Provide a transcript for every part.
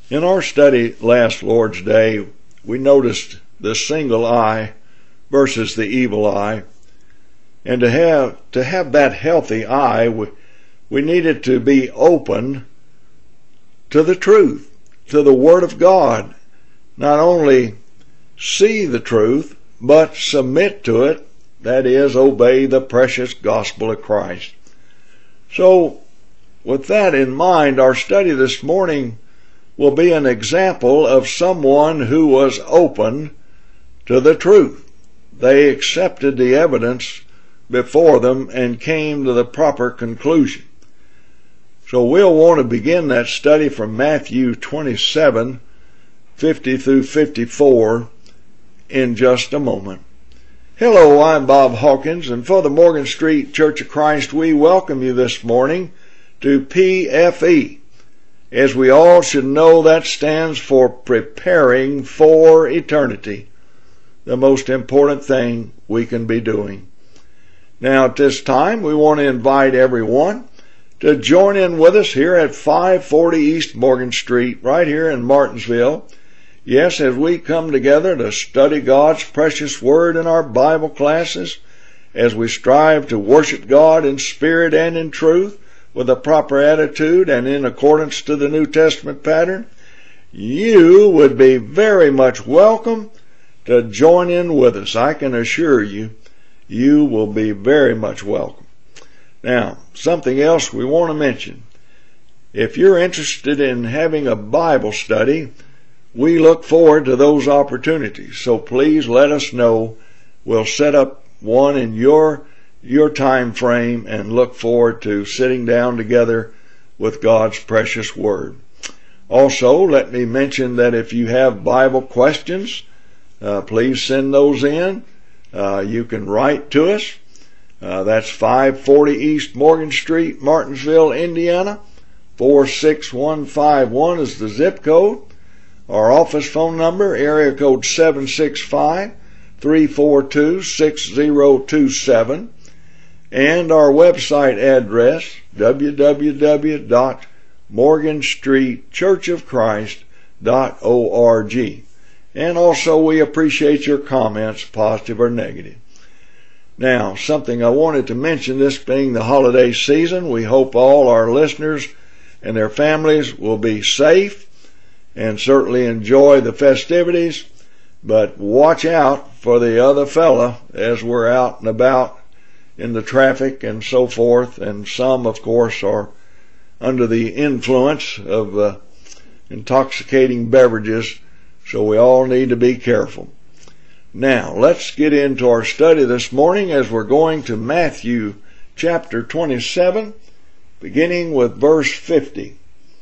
In our study last Lord's Day, we noticed the single eye versus the evil eye. And to have that healthy eye, we needed to be open to the truth, to the Word of God. Not only see the truth, but submit to it, that is, obey the precious gospel of Christ. So, with that in mind, our study this morning will be an example of someone who was open to the truth. They accepted the evidence before them and came to the proper conclusion. So we'll want to begin that study from Matthew 27, 50 through 54 in just a moment. Hello, I'm Bob Hawkins, and for the Morgan Street Church of Christ, we welcome you this morning to PFE. As we all should know, that stands for Preparing for Eternity, the most important thing we can be doing. Now, at this time, we want to invite everyone to join in with us here at 540 East Morgan Street, right here in Martinsville. Yes, as we come together to study God's precious Word in our Bible classes, as we strive to worship God in spirit and in truth, with a proper attitude and in accordance to the New Testament pattern, you would be very much welcome to join in with us. I can assure you, you will be very much welcome. Now, something else we want to mention. If you're interested in having a Bible study, we look forward to those opportunities. So please let us know. We'll set up one in your time frame and look forward to sitting down together with God's precious Word. Also, let me mention that if you have Bible questions, please send those in. You can write to us. That's 540 East Morgan Street, Martinsville, Indiana. 46151 is the zip code. Our office phone number, area code 765-342-6027. And our website address, www.morganstreetchurchofchrist.org. And also we appreciate your comments, positive or negative. Now, something I wanted to mention, this being the holiday season, we hope all our listeners and their families will be safe and certainly enjoy the festivities, but watch out for the other fella as we're out and about in the traffic and so forth, and some, of course, are under the influence of intoxicating beverages, so we all need to be careful. Now, let's get into our study this morning as we're going to Matthew chapter 27, beginning with verse 50.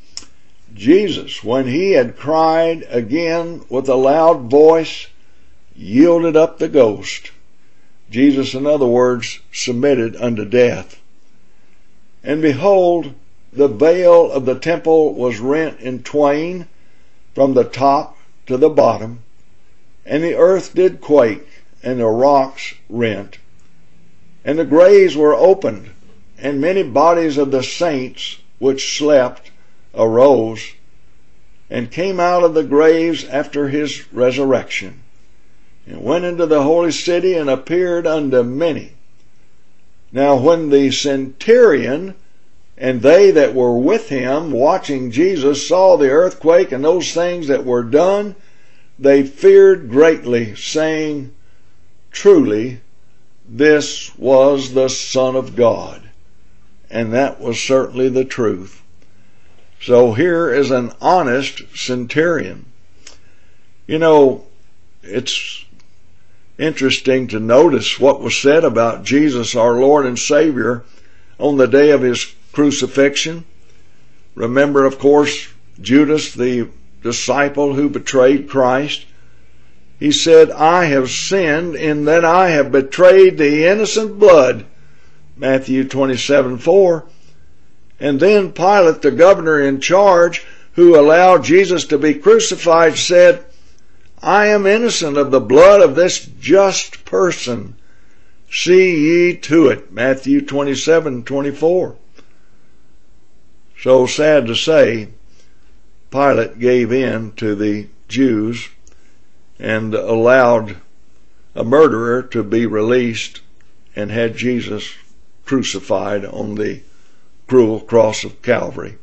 Jesus, when he had cried again with a loud voice, yielded up the ghost. Jesus, in other words, submitted unto death. And behold, the veil of the temple was rent in twain from the top to the bottom, and the earth did quake, and the rocks rent. And the graves were opened, and many bodies of the saints which slept arose, and came out of the graves after his resurrection, and went into the holy city, and appeared unto many. Now when the centurion and they that were with him watching Jesus saw the earthquake and those things that were done, they feared greatly, saying, Truly, this was the Son of God. And that was certainly the truth. So here is an honest centurion. You know, it's interesting to notice what was said about Jesus, our Lord and Savior, on the day of his crucifixion. Remember, of course, Judas, the disciple who betrayed Christ. He said, I have sinned in that I have betrayed the innocent blood. Matthew 27:4. And then Pilate, the governor in charge, who allowed Jesus to be crucified, said, I am innocent of the blood of this just person. See ye to it. Matthew 27:24. So sad to say, Pilate gave in to the Jews and allowed a murderer to be released and had Jesus crucified on the cruel cross of Calvary.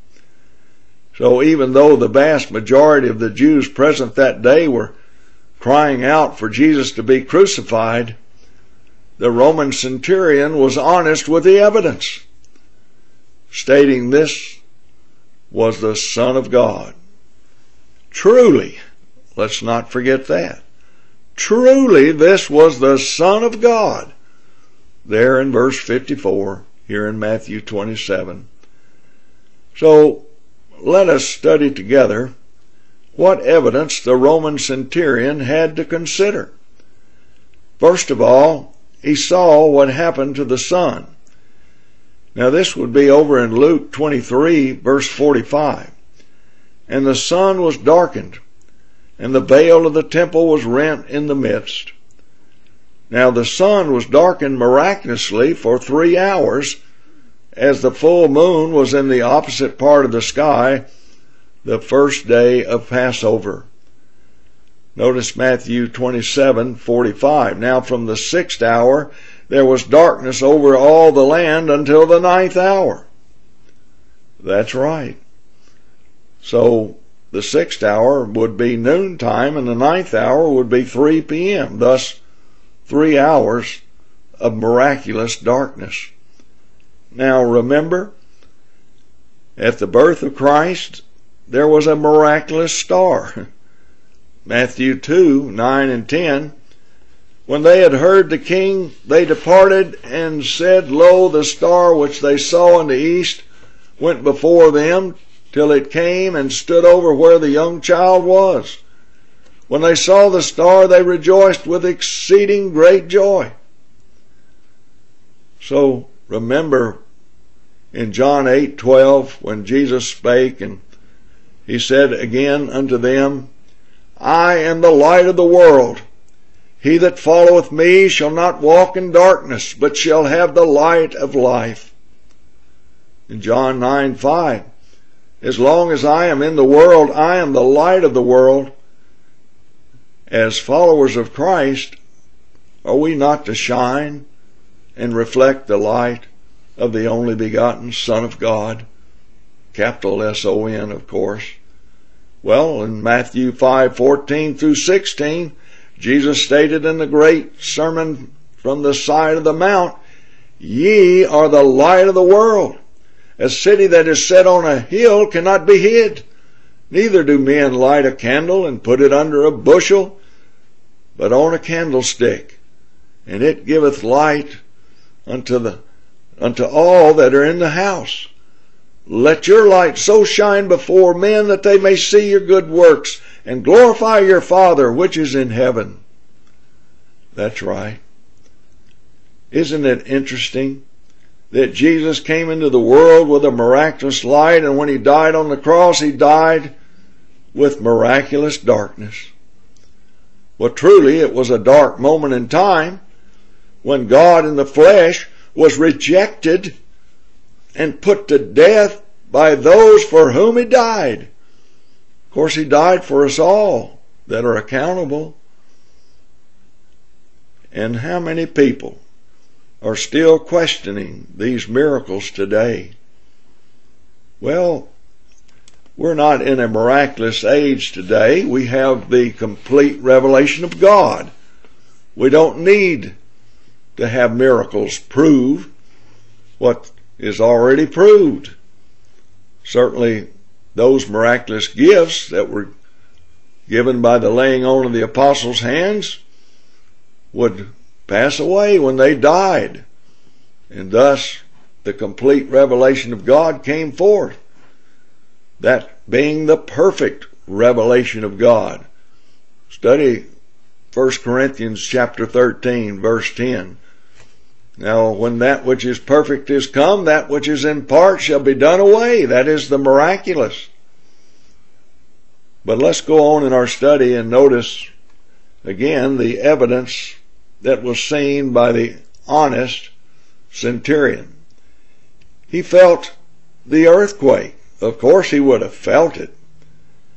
So even though the vast majority of the Jews present that day were crying out for Jesus to be crucified, the Roman centurion was honest with the evidence, stating this was the Son of God. Truly, let's not forget that. Truly, this was the Son of God. There in verse 54, here in Matthew 27. So, let us study together what evidence the Roman centurion had to consider. First of all, he saw what happened to the sun. Now this would be over in Luke 23, verse 45. And the sun was darkened, and the veil of the temple was rent in the midst. Now the sun was darkened miraculously for 3 hours, as the full moon was in the opposite part of the sky, the first day of Passover. Notice Matthew 27:45. Now from the 6th hour there was darkness over all the land until the 9th hour. That's right. So the 6th hour would be noontime and the 9th hour would be 3 p.m. Thus 3 hours of miraculous darkness. Now remember, at the birth of Christ, there was a miraculous star. Matthew 2:9 and 10. When they had heard the king, they departed and said, Lo, the star which they saw in the east went before them till it came and stood over where the young child was. When they saw the star, they rejoiced with exceeding great joy. So remember in John 8:12 when Jesus spake and he said again unto them, I am the light of the world. He that followeth me shall not walk in darkness, but shall have the light of life. In John 9:5, as long as I am in the world, I am the light of the world. As followers of Christ, are we not to shine and reflect the light of the only begotten Son of God? Capital S-O-N, of course. Well, in Matthew 5:14 through 16, Jesus stated in the great sermon from the side of the mount, Ye are the light of the world. A city that is set on a hill cannot be hid. Neither do men light a candle and put it under a bushel, but on a candlestick, and it giveth light unto all that are in the house. Let your light so shine before men that they may see your good works and glorify your Father which is in heaven. That's right. Isn't it interesting that Jesus came into the world with a miraculous light, and when he died on the cross, he died with miraculous darkness? Well, truly, it was a dark moment in time when God in the flesh was rejected and put to death by those for whom he died. Of course, he died for us all that are accountable. And how many people are still questioning these miracles today? Well, we're not in a miraculous age today. We have the complete revelation of God. We don't need to have miracles prove what is already proved. Certainly, those miraculous gifts that were given by the laying on of the apostles' hands would pass away when they died. And thus, the complete revelation of God came forth. That being the perfect revelation of God. Study 1 Corinthians chapter 13, verse 10. Now, when that which is perfect is come, that which is in part shall be done away. That is the miraculous. But let's go on in our study and notice again the evidence that was seen by the honest centurion. He felt the earthquake. Of course he would have felt it.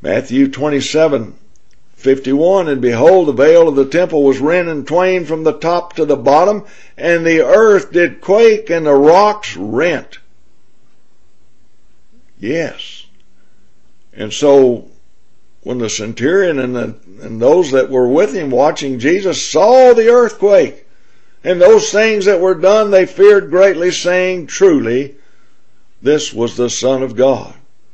Matthew 27:51, and behold, the veil of the temple was rent in twain from the top to the bottom, and the earth did quake, and the rocks rent. Yes. And so, when the centurion and those that were with him watching Jesus saw the earthquake, and those things that were done, they feared greatly, saying, truly, this was the Son of God.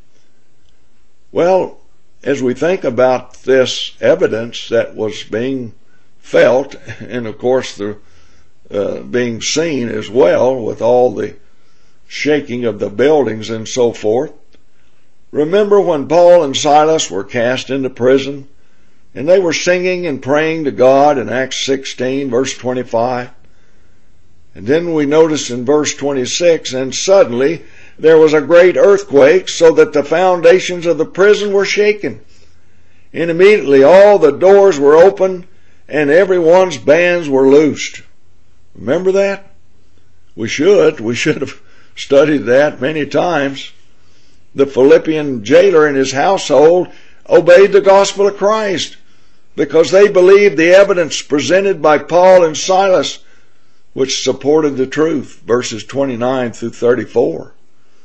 Well, as we think about this evidence that was being felt, and of course the being seen as well with all the shaking of the buildings and so forth, remember when Paul and Silas were cast into prison, and they were singing and praying to God in Acts 16, verse 25. And then we notice in verse 26, and suddenly there was a great earthquake, so that the foundations of the prison were shaken. And immediately all the doors were opened, and everyone's bands were loosed. Remember that? We should have studied that many times. The Philippian jailer and his household obeyed the gospel of Christ because they believed the evidence presented by Paul and Silas, which supported the truth, verses 29 through 34.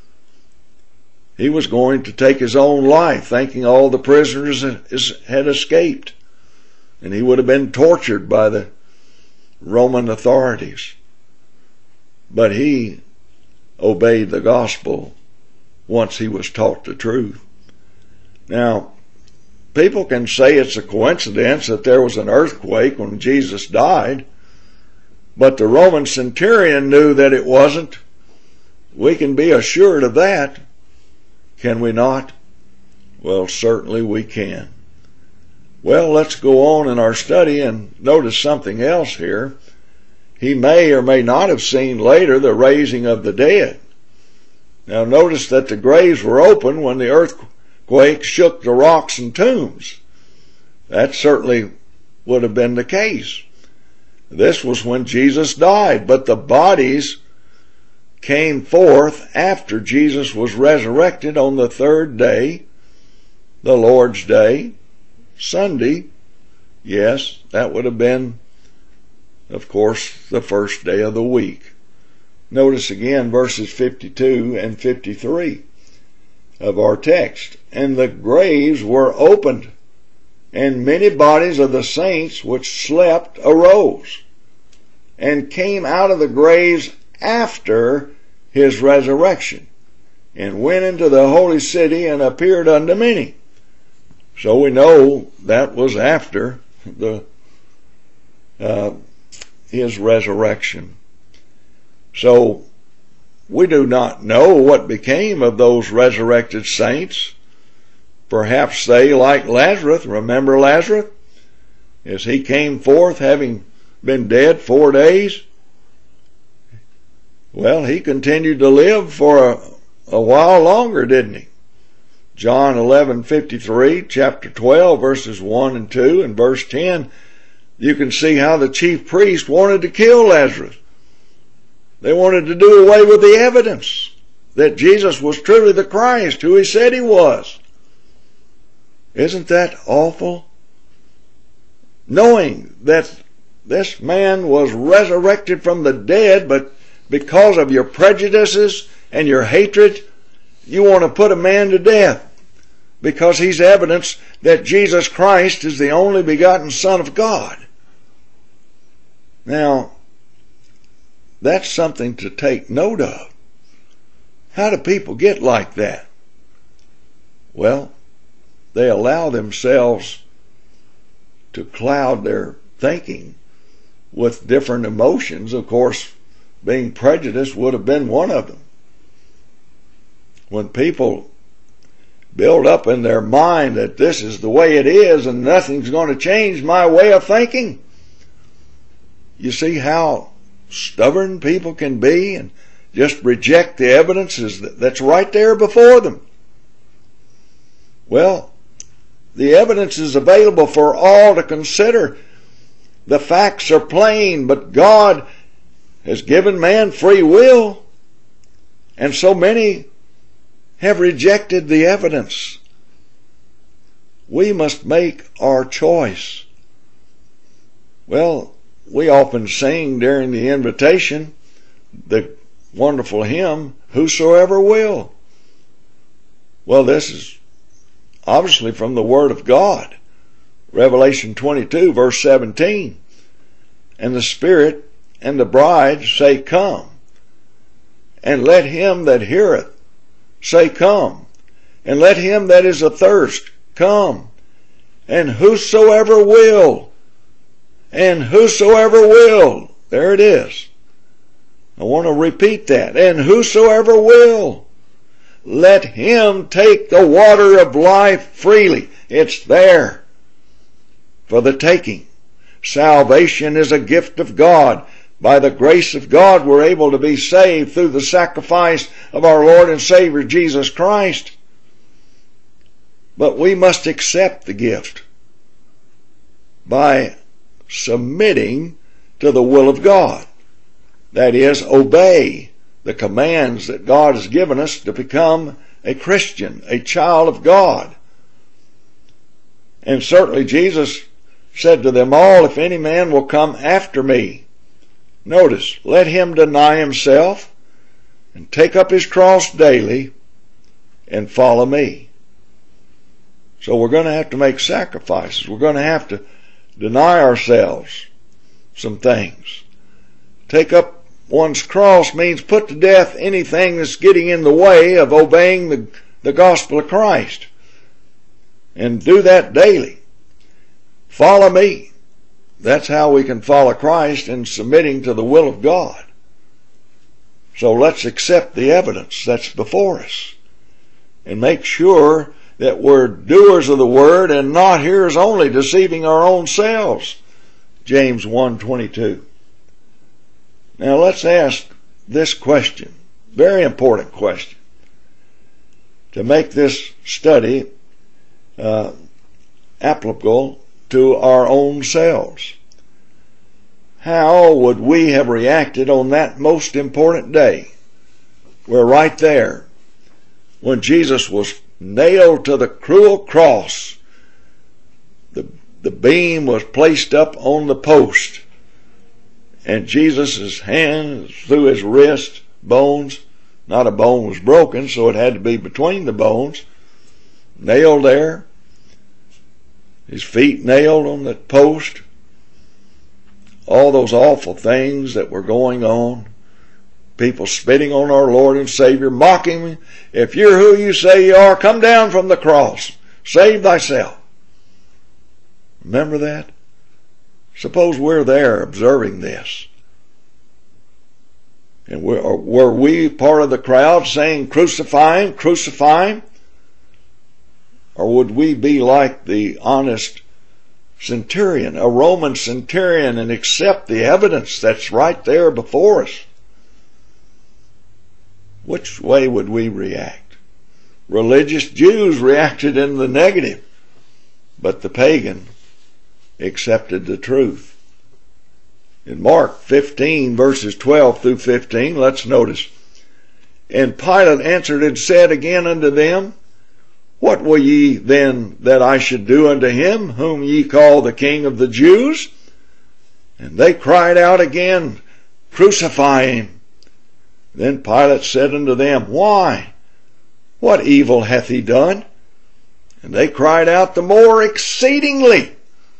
He was going to take his own life, thinking all the prisoners had escaped, and he would have been tortured by the Roman authorities. But he obeyed the gospel once he was taught the truth. Now, people can say it's a coincidence that there was an earthquake when Jesus died, but the Roman centurion knew that it wasn't. We can be assured of that, can we not? Well, certainly we can. Well, let's go on in our study and notice something else here. He may or may not have seen later the raising of the dead. Now notice that the graves were open when the earthquake shook the rocks and tombs. That certainly would have been the case. This was when Jesus died, but the bodies came forth after Jesus was resurrected on the third day, the Lord's Day, Sunday. Yes, that would have been, of course, the first day of the week. Notice again verses 52 and 53 of our text. And the graves were opened, and many bodies of the saints which slept arose, and came out of the graves after his resurrection, and went into the holy city, and appeared unto many. So we know that was after his resurrection. So we do not know what became of those resurrected saints. Perhaps they, like Lazarus, remember Lazarus, as he came forth having been dead 4 days? Well, he continued to live for a while longer, didn't he? John 11:53, chapter 12, verses 1 and 2, and verse 10, you can see how the chief priest wanted to kill Lazarus. They wanted to do away with the evidence that Jesus was truly the Christ, who he said he was. Isn't that awful? Knowing that this man was resurrected from the dead, but because of your prejudices and your hatred, you want to put a man to death because he's evidence that Jesus Christ is the only begotten Son of God. Now, that's something to take note of. How do people get like that? Well, they allow themselves to cloud their thinking with different emotions. Of course, being prejudiced would have been one of them. When people build up in their mind that this is the way it is and nothing's going to change my way of thinking, you see how stubborn people can be and just reject the evidence that's right there before them. Well, the evidence is available for all to consider. The facts are plain, but God has given man free will, and so many have rejected the evidence. We must make our choice. Well, we often sing during the invitation the wonderful hymn, Whosoever Will. Well, this is obviously from the Word of God. Revelation 22, verse 17. And the Spirit and the bride say, Come. And let him that heareth say, Come. And let him that is athirst come. And whosoever will. And whosoever will. There it is. I want to repeat that. And whosoever will. Let him take the water of life freely. It's there for the taking. Salvation is a gift of God. By the grace of God, we're able to be saved through the sacrifice of our Lord and Savior Jesus Christ. But we must accept the gift by submitting to the will of God. That is, obey the commands that God has given us to become a Christian, a child of God. And certainly Jesus said to them all, If any man will come after me, notice, let him deny himself and take up his cross daily and follow me. So we're going to have to make sacrifices. We're going to have to deny ourselves some things. Take up one's cross means put to death anything that's getting in the way of obeying the gospel of Christ. And do that daily. Follow me. That's how we can follow Christ in submitting to the will of God. So let's accept the evidence that's before us and make sure that we're doers of the word and not hearers only, deceiving our own selves. James 1:22. Now let's ask this question, very important question, to make this study applicable to our own selves. How would we have reacted on that most important day? We're right there when Jesus was nailed to the cruel cross. The beam was placed up on the post, and Jesus' hand through his wrist, bones, not a bone was broken, so it had to be between the bones, nailed there, his feet nailed on the post, all those awful things that were going on, people spitting on our Lord and Savior, mocking him. If you're who you say you are, come down from the cross. Save thyself. Remember that? Suppose we're there observing this. And were we part of the crowd saying, Crucify him, crucify him? Or would we be like the honest centurion, a Roman centurion, and accept the evidence that's right there before us? Which way would we react? Religious Jews reacted in the negative, but the pagan accepted the truth. In Mark 15, verses 12 through 15, let's notice. And Pilate answered and said again unto them, What will ye then that I should do unto him whom ye call the King of the Jews? And they cried out again, Crucify him. Then Pilate said unto them, Why? What evil hath he done? And they cried out the more exceedingly,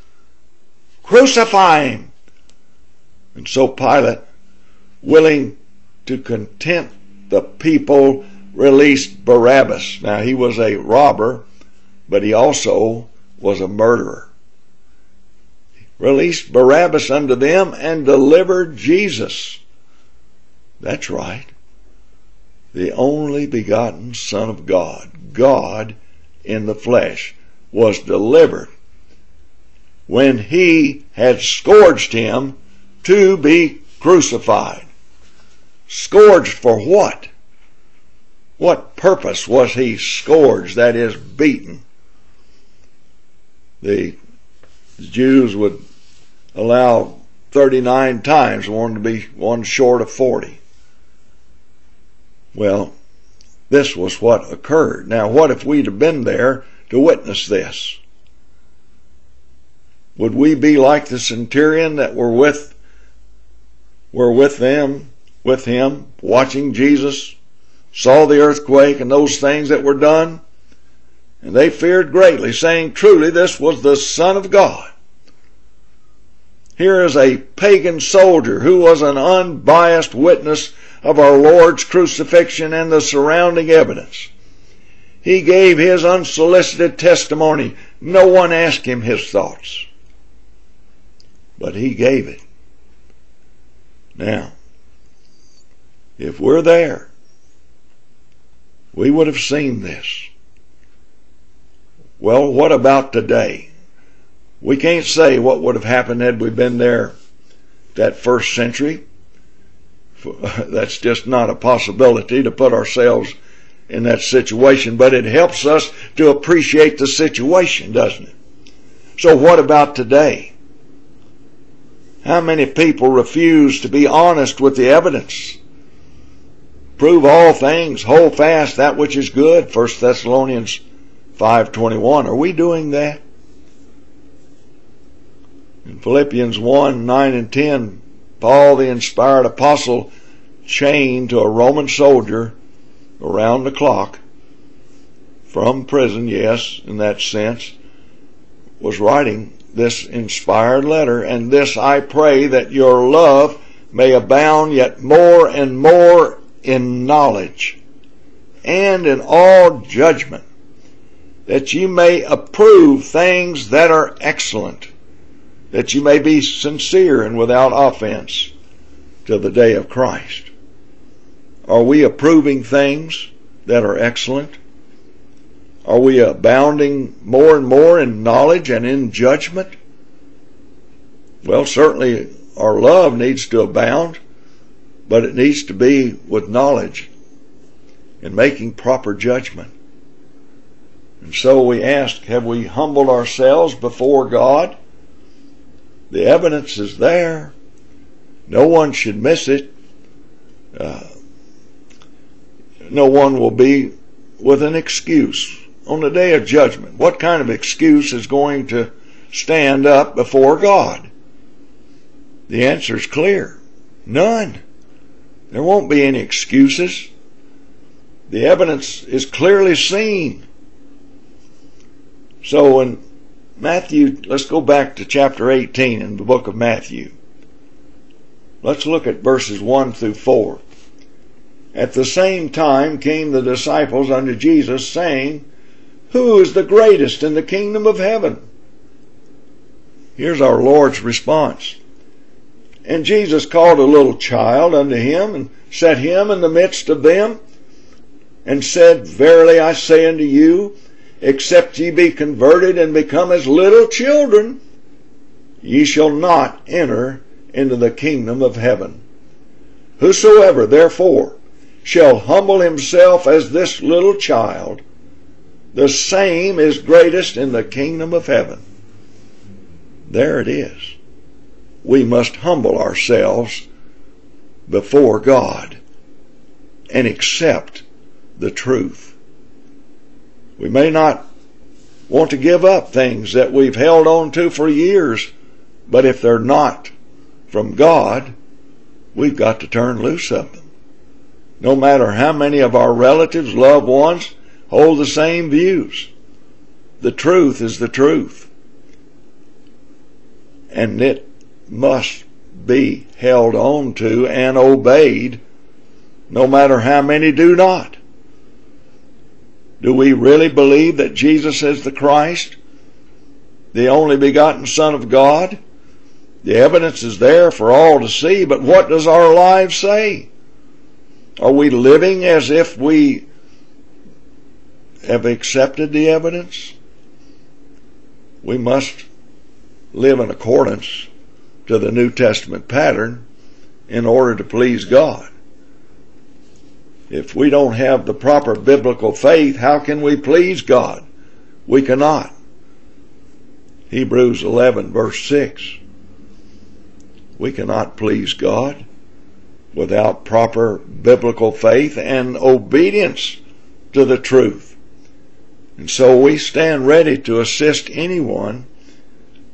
Crucify him. And so Pilate, willing to content the people, released Barabbas. Now he was a robber, but he also was a murderer. Released Barabbas unto them and delivered Jesus. That's right. The only begotten Son of God, God in the flesh, was delivered when he had scourged him to be crucified. Scourged for what? What purpose was he scourged, that is, beaten? The Jews would allow 39 times, one short of 40. Well, this was what occurred. Now, what if we'd have been there to witness this? Would we be like the centurion that were with him, watching Jesus, saw the earthquake and those things that were done? And they feared greatly, saying, truly this was the Son of God. Here is a pagan soldier who was an unbiased witness of our Lord's crucifixion and the surrounding evidence. He gave his unsolicited testimony. No one asked him his thoughts, but he gave it. Now, if we're there, we would have seen this. Well, what about today? We can't say what would have happened had we been there that first century. That's just not a possibility to put ourselves in that situation, but it helps us to appreciate the situation, doesn't it? So what about today? How many people refuse to be honest with the evidence? Prove all things, hold fast that which is good, 1 Thessalonians 5:21. Are we doing that? In Philippians 1:9 and 10, Paul, the inspired apostle, chained to a Roman soldier around the clock from prison, yes, in that sense, was writing this inspired letter. And this I pray, that your love may abound yet more and more in knowledge and in all judgment, that you may approve things that are excellent, that you may be sincere and without offense till the day of Christ. Are we approving things that are excellent? Are we abounding more and more in knowledge and in judgment? Well, certainly our love needs to abound, but it needs to be with knowledge and making proper judgment. And so we ask, have we humbled ourselves before God? The evidence is there. No one should miss it. No one will be with an excuse on the day of judgment. What kind of excuse is going to stand up before God? The answer is clear. None. There won't be any excuses. The evidence is clearly seen. So in Matthew, let's go back to chapter 18 in the book of Matthew. Let's look at verses 1 through 4. At the same time came the disciples unto Jesus, saying, who is the greatest in the kingdom of heaven? Here's our Lord's response. And Jesus called a little child unto him, and set him in the midst of them, and said, verily I say unto you, except ye be converted and become as little children, ye shall not enter into the kingdom of heaven. Whosoever therefore shall humble himself as this little child, the same is greatest in the kingdom of heaven. There it is. We must humble ourselves before God and accept the truth. We may not want to give up things that we've held on to for years, but if they're not from God, we've got to turn loose of them. No matter how many of our relatives, loved ones, hold the same views. The truth is the truth. And it must be held on to and obeyed, no matter how many do not. Do we really believe that Jesus is the Christ, the only begotten Son of God? The evidence is there for all to see, but what does our lives say? Are we living as if we have accepted the evidence? We must live in accordance to the New Testament pattern in order to please God. If we don't have the proper biblical faith, how can we please God? We cannot. Hebrews 11 verse 6. We cannot please God without proper biblical faith and obedience to the truth. And so we stand ready to assist anyone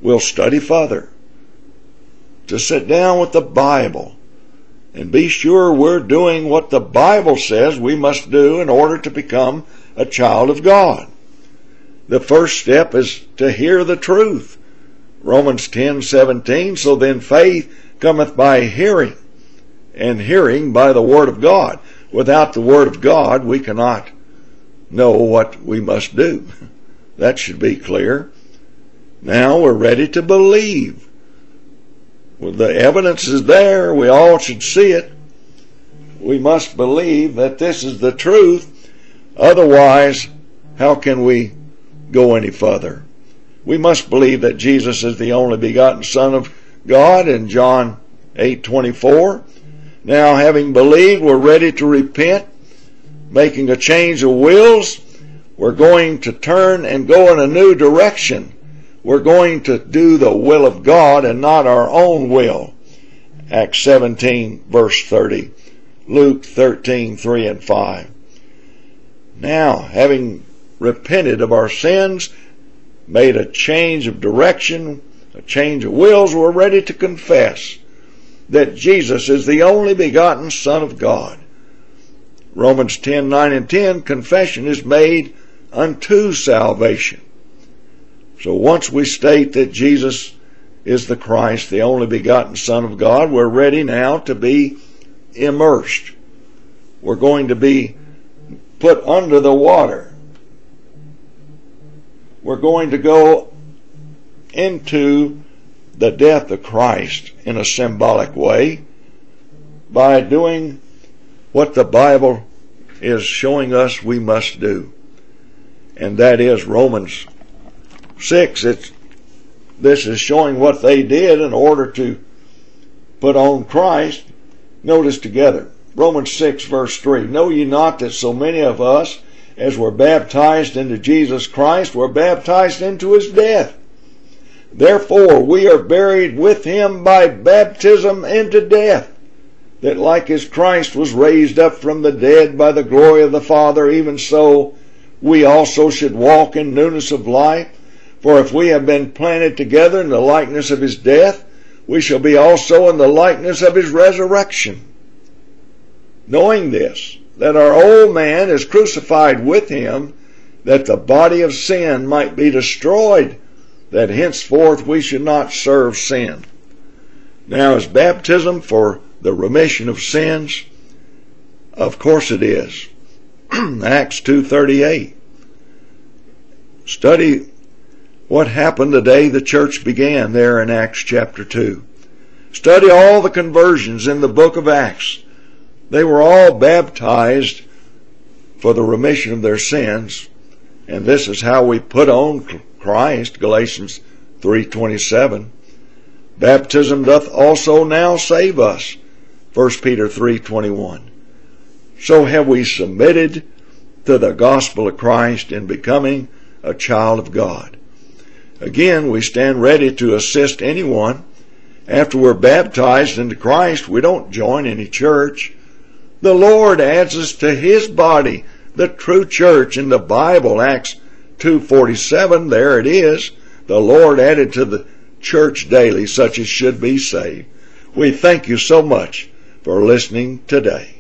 we'll study further, to sit down with the Bible and be sure we're doing what the Bible says we must do in order to become a child of God. The first step is to hear the truth. Romans 10:17, so then faith cometh by hearing, and hearing by the Word of God. Without the Word of God, we cannot know what we must do. That should be clear. Now we're ready to believe. Well, the evidence is there. We all should see it. We must believe that this is the truth. Otherwise, how can we go any further? We must believe that Jesus is the only begotten Son of God in John 8:24. Now, having believed, we're ready to repent, making a change of wills. We're going to turn and go in a new direction. We're going to do the will of God and not our own will. Acts 17, verse 30. Luke 13, 3 and 5. Now, having repented of our sins, made a change of direction, a change of wills, we're ready to confess that Jesus is the only begotten Son of God. Romans 10, 9 and 10, confession is made unto salvation. So once we state that Jesus is the Christ, the only begotten Son of God, we're ready now to be immersed. We're going to be put under the water. We're going to go into the death of Christ in a symbolic way by doing what the Bible is showing us we must do. And that is Romans 6. This is showing what they did in order to put on Christ. Notice together, Romans 6 verse 3. Know ye not that so many of us as were baptized into Jesus Christ were baptized into his death? Therefore we are buried with him by baptism into death, that like as Christ was raised up from the dead by the glory of the Father, even so we also should walk in newness of life. For if we have been planted together in the likeness of his death, we shall be also in the likeness of his resurrection. Knowing this, that our old man is crucified with him, that the body of sin might be destroyed, that henceforth we should not serve sin. Now, is baptism for the remission of sins? Of course it is. Acts 2:38. Study what happened the day the church began there in Acts chapter 2. Study all the conversions in the book of Acts. They were all baptized for the remission of their sins, and this is how we put on Christ, Galatians 3:27. Baptism doth also now save us, 1 Peter 3:21. So have we submitted to the gospel of Christ in becoming a child of God. Again, we stand ready to assist anyone. After we're baptized into Christ, we don't join any church. The Lord adds us to his body, the true church in the Bible, Acts 2:47, there it is. The Lord added to the church daily such as should be saved. We thank you so much for listening today.